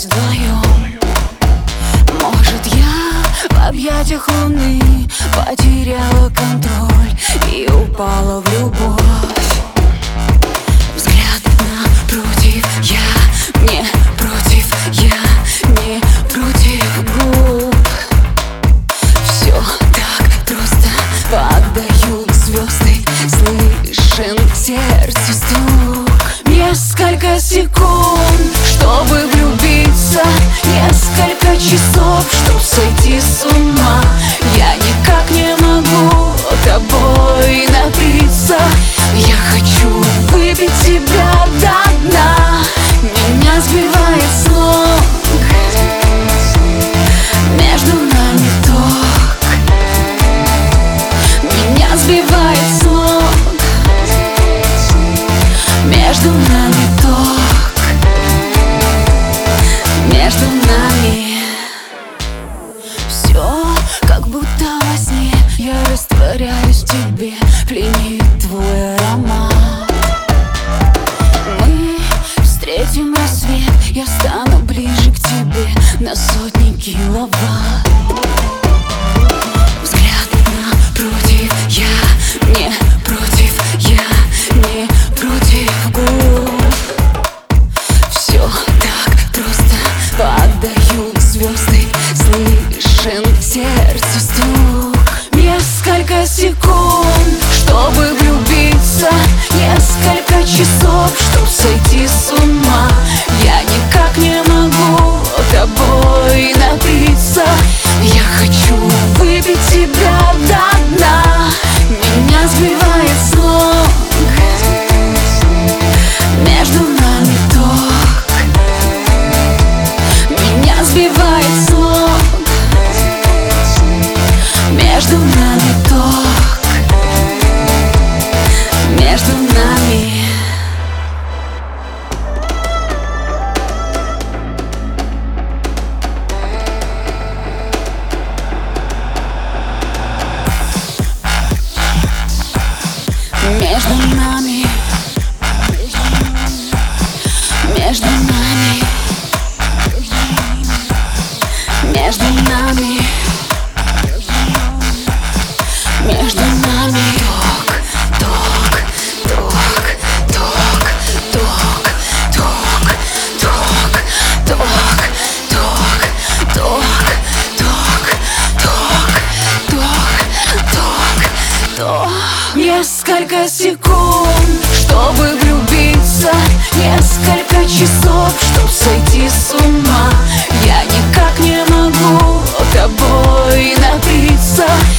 остались вдвоем. Может, я в объятиях луны потеряла контроль и упала в любовь. Взгляд напротив, я не против, я не против губ. Все так просто, падают звезды, слышен сердце стук. Несколько секунд, чтобы влюбиться, несколько часов, чтоб сойти с ума. Я никак не могу тобой напиться. Я хочу выпить тебя до дна. Меня сбивает с ног, между нами ток. Меня сбивает с ног, между нами ток. Между нами все как будто во сне. Я растворяюсь в тебе, пленит твой аромат. Мы встретим рассвет, я стану ближе к тебе на сотни киловатт. Взгляд напротив, я не против, я не против губ. Все так просто, падают звезды, слышен сердце стук. Несколько секунд, чтобы влюбиться, несколько часов, чтоб сойти с ума. Я никак не могу тобой напиться. Я хочу выпить тебя до дна. Меня сбивает с ног, между нами ток. Меня сбивает с ног, между нами ток. Между нами. Между нами. Между нами. Между нами. Между нами ток, ток, ток, ток, ток, ток, ток, ток, ток, ток, ток, ток, ток, ток. Несколько секунд, чтобы влюбиться, несколько часов, чтоб сойти с ума. Я никак не могу тобой напиться.